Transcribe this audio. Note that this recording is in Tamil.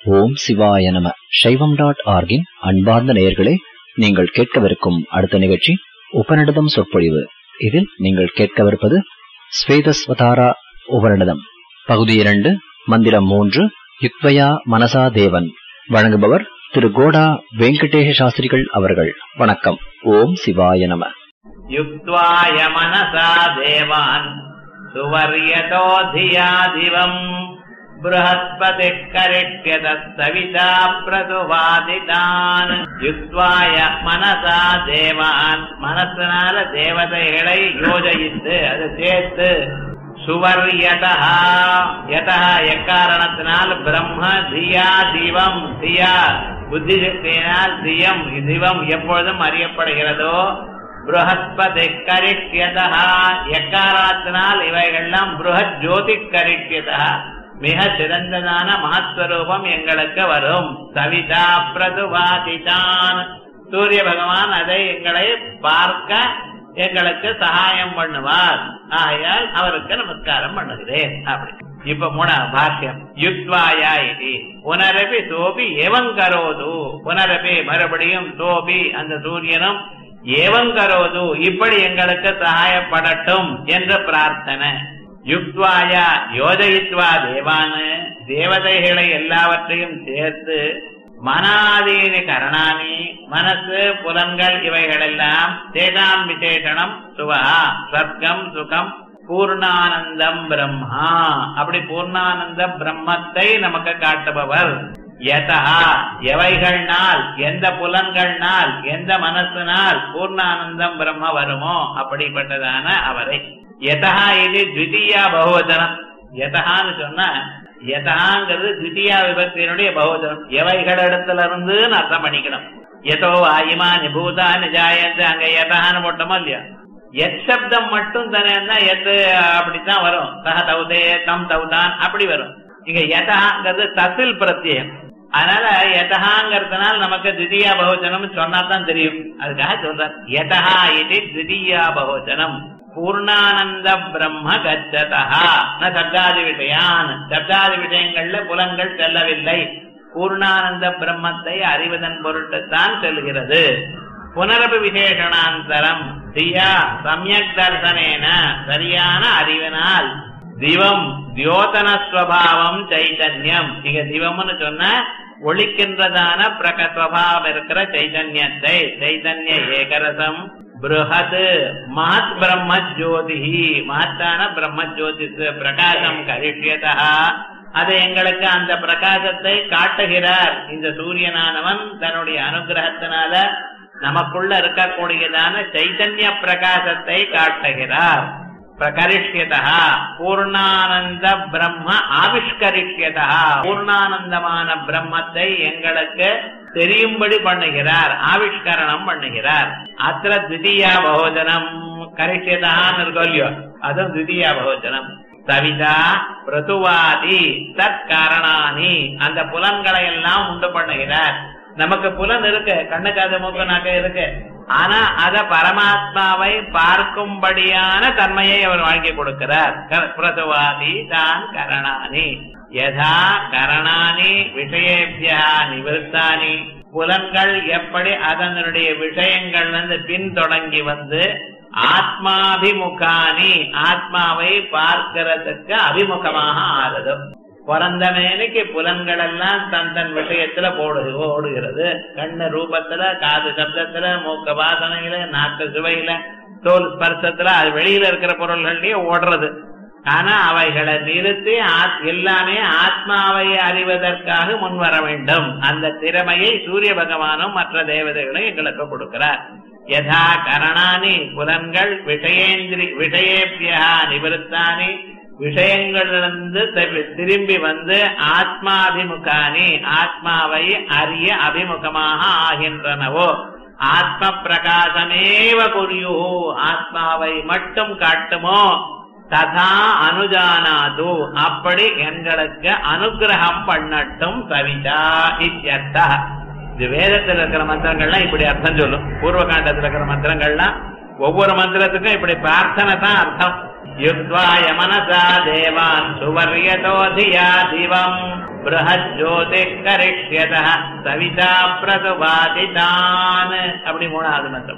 ஓம் சிவாய நம. சைவம்.org-இன் அன்பார்ந்த நேயர்களே, நீங்கள் கேட்கவிருக்கும் அடுத்த நிகழ்ச்சி உபநிடதம் சொற்பொழிவு. இதில் நீங்கள் கேட்கவிருப்பது ஸ்வேதஸ்வதாரா உபநிடதம் பகுதி 2, மந்திரம் 3, யுக்வயா மனசா தேவன். வழங்குபவர் திரு கோடா வெங்கடேஷ சாஸ்திரிகள் அவர்கள். வணக்கம். ஓம் சிவாய நம. யுக்வாய மனசா தேவான் சுவர்யதோ தியா திவம் ப்ரஹஸ்பதி கரிஷ்யத சவிதா பிரதுவாதிதான். யுக்வாய மனசா தேவான், மனசினால தேவதைகளை யோஜயித்து அது சேர்த்து, சுவர்யதா யதா எக்காரணத்தினால், பிரம்ம தியா திவம், தியா புத்தி சக்தியினால், தியம் திவம் எப்பொழுதும் அறியப்படுகிறதோ, ப்ரஹஸ்பதி கரிஷ்யதா எக்காரணத்தினால் இவைகள்லாம் ப்ருஹத் ஜோதி கரிஷ்யதா மிக சிறந்ததான மகஸ்வரூபம் எங்களுக்கு வரும். சவிதா பிரதுவாதிதான், சூரிய பகவான் அதை எங்களை பார்க்க எங்களுக்கு சகாயம் பண்ணுவார். ஆகையால் அவருக்கு நமஸ்காரம் பண்ணுகிறேன். அப்படி இப்ப பாஷ்யம். யுக்வாயா இது புனரபி சோபி ஏவங்கரோது, புனரபி மறுபடியும் சோபி அந்த சூரியனும், ஏவங்கரோது இப்படி எங்களுக்கு சகாயப்படட்டும் என்று பிரார்த்தனை. யுக்வாயா யோஜயித்வா தேவானு, தேவதைகளை எல்லாவற்றையும் சேர்த்து, மனாதீனி கரணானி மனசு புலன்கள் இவைகளெல்லாம், தேதாம் விசேஷனம் சுவா ஸ்வர்க்கம் சுகம் பூர்ணானந்தம் பிரம்மா, அப்படி பூர்ணானந்த பிரம்மத்தை நமக்கு காட்டுபவர். யதா எவைகள்னால், எந்த புலன்கள்னால், எந்த மனசினால் பூர்ணானந்தம் பிரம்ம வருமோ அப்படிப்பட்டதான அவரை. யதா இது த்விதீயா பகுவச்சனம். யதான்னு சொன்னா, யதாங்கிறது த்விதீயா விபக்தியினுடைய பகுவச்சனம். எவைகளிடத்துல இருந்து அர்த்தம் பண்ணிக்கணும். யதோ வாயுமானி பூதானி ஜாயந்து, அங்க யதான்னு போட்டோமோ இல்லையா. எத் சப்தம் மட்டும் தானே எது அப்படித்தான் வரும். சக தௌதே தம் தௌதான் அப்படி வரும். இங்க யதாங்கிறது தசில் பிரத்யம். அதனால யதகாங்கிறதுனால நமக்கு த்விதீயா பகுவச்சனம் சொன்னாதான் தெரியும். அதுக்காக சொல்றார் யதா இது த்விதீயா பகுவச்சனம். பூர்ணானந்த பிரம்ம கச்சதா ந சப்தாதி விஷயான், சப்தாதி விஷயங்கள்ல புலன்கள் செல்லவில்லை, பூர்ணானந்த பிரம்மத்தை அறிவதன் பொருட்டுத்தான் செல்கிறது. புனரபி விசேஷணாந்தரம் தியா சமயக் தர்சனேன, சரியான அறிவினால், திவம் தியோதனஸ்வபாவம் சைதன்யம். இங்க திவம்னு சொன்ன ஒளிக்கின்றதான பிரகஸ்வபாவம் இருக்கிற சைதன்யத்தை, சைதன்ய ஏகரசம் ப்ருஹத் மஹத் பிரம்ம ஜோதி, மகத்தான பிரம்ம ஜோதி பிரகாசம் கரிஷ்யதா, அதை எங்களுக்கு அந்த பிரகாசத்தை காட்டுகிறார். இந்த சூரியனானவன் தன்னுடைய அனுகிரகத்தினால நமக்குள்ள இருக்கக்கூடியதான சைதன்ய பிரகாசத்தை காட்டுகிறார். பிரகரிஷ்யதா பூர்ணானந்த பிரம்ம ஆவிஷ்கரிஷ்யதா, பூர்ணானந்தமான பிரம்மத்தை எங்களுக்கு தெரியும்படி பண்ணுகிறார், ஆவிஷ்கரணம் பண்ணுகிறார். அத்திர த்விதீயா பகுவச்சனம் கரிஷ்யதான்னு இருக்கோ இல்லையோ, அதுவும் த்விதீயா பகுவச்சனம். சவிதா பிரதுவாதி தற்காரணானி, அந்த புலன்களை எல்லாம் உண்டு பண்ணுகிறார். நமக்கு புலன் இருக்கு, கண்ணுக்கு அது மூக்கு நாக்கு இருக்கு, ஆனா அத பரமாத்மாவை பார்க்கும்படியான தன்மையை அவர் வாங்கி கொடுக்கிறார். பிரதுவாதி தான் கரணானி யதா கரணானி விஷயேபியா நிவர்த்தானி, புலன்கள் எப்படி அதனுடைய விஷயங்கள் பின்தொடங்கி வந்து ஆத்மாபிமுகானி, ஆத்மாவை பார்க்கிறதுக்கு அபிமுகமாக ஆறுது. பிறந்த மேனைக்கு புலன்கள் எல்லாம் தன் விஷயத்துல ஓடுகிறது. கண்ணு ரூபத்துல, காது சப்தத்துல, மூக்க வாசனையில, நாக்கு சுவையில, தோல் ஸ்பர்சத்துல, அது வெளியில இருக்கிற பொருள்கள்லயே ஓடுறது. ஆனா அவைகளை நிறுத்தி எல்லாமே ஆத்மாவை அறிவதற்காக முன்வர வேண்டும். அந்த திறமையை சூரிய பகவானும் மற்ற தேவதைகளும் எங்களுக்கு கொடுக்கிறார். யதா கரணானி புலன்கள் விஷயேபியா நிவர்த்தானி, விஷயங்களிலிருந்து திரும்பி வந்து ஆத்மாபிமுகானி, ஆத்மாவை அறிய அபிமுகமாக ஆகின்றனவோ, ஆத்ம பிரகாசமேவ குறியோ, ஆத்மாவை மட்டும் காட்டுமோ, ததா அனுஜானாது அப்படி எங்களுக்கு அனுகிரகம் பண்ணட்டும் சவிதா இத்யர்த்தா. இது வேதத்தில் இருக்கிற மந்திரங்கள்லாம் இப்படி அர்த்தம் சொல்லும். பூர்வகாண்டத்தில் இருக்கிற மந்திரங்கள்லாம் ஒவ்வொரு மந்திரத்துக்கும் இப்படி பிரார்த்தனை தான் அர்த்தம். யுக்வாய மனசா தேவான் சுவர்யதோ தியா திவம் பிரஹஜோதிः கரிஷ்யதः சவிதா பிரசுபாதிதான். அப்படி மூணாவது மந்திரம்.